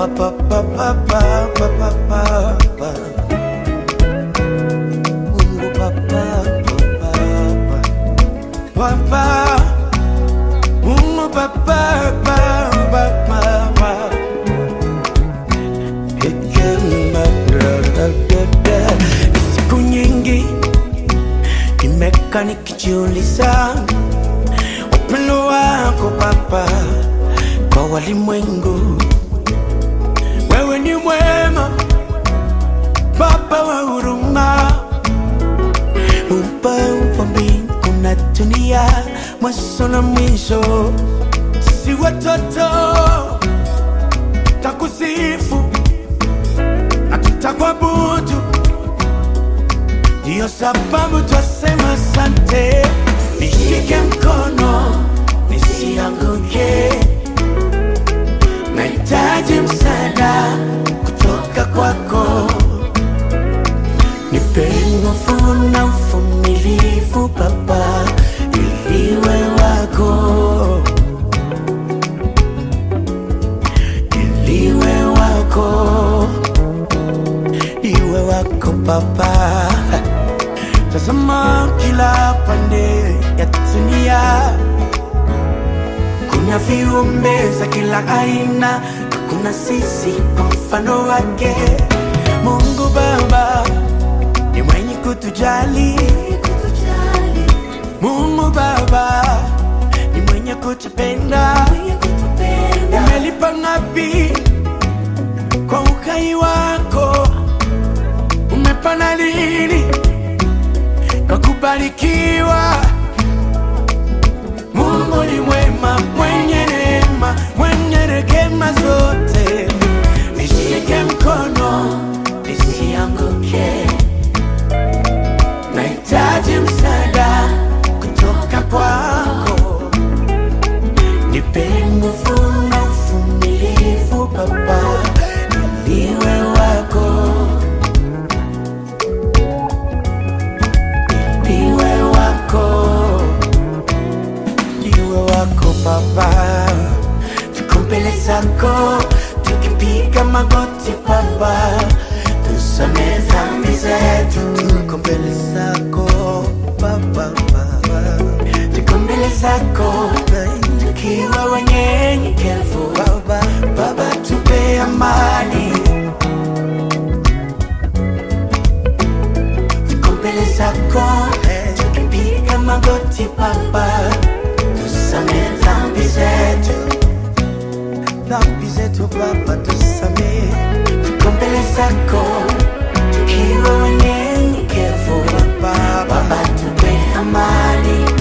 pa pa pa pa pa pa pa. Mungu Baba, Baba, Mungu Baba, Baba. Siku nyingi nimekaa nikijiuliza upendo wako Baba kwa walimwengu. Wewe ni mwema Baba wa huruma, Muumba wa mbingu na dunia, mwanzo na mwisho. Si watoto takusifu na tutakuabudu, ndiyo sababu twasema asante. Nishike mkono nisianguke, nahitaji msaada kutoka kwako. Nipe nguvu na uvumilivu Baba, ili iwe wako, ili iwe wako, iwe wako Baba. Tazama kila pande ya dunia, kuna viumbe za kila aina, kuna sisi kwa mfano wake. Mungu Baba ni mwenye kutujali, Mungu Baba ni mwenye kutupenda. Umelipa ngapi kwa uhai wako? Umepana lini kwa kubarikiwa? Mungu ni mwema, mwenye neema, mwenye rehema zote. Nishike mkono nisianguke, nahitaji msaada kutoka kwako. Nipe nguvu na uvumilivu Baba, ili iwe wako, ili iwe wako, iwe wako Baba. Tuko mbele zako tukipiga magoti Baba, tusamehe dhambi zetu. Tuko mbele zako Baba, tuko mbele zako tukiwa wanyenyekevu Baba. Baba tupe amani, tuko mbele zako tukipiga magoti Baba, tusamehe dhambi zetu, dhambi zetu Baba, tusamehe. Tuko mbele zako tukiwa wanyenyekevu Baba, Baba tupe amani.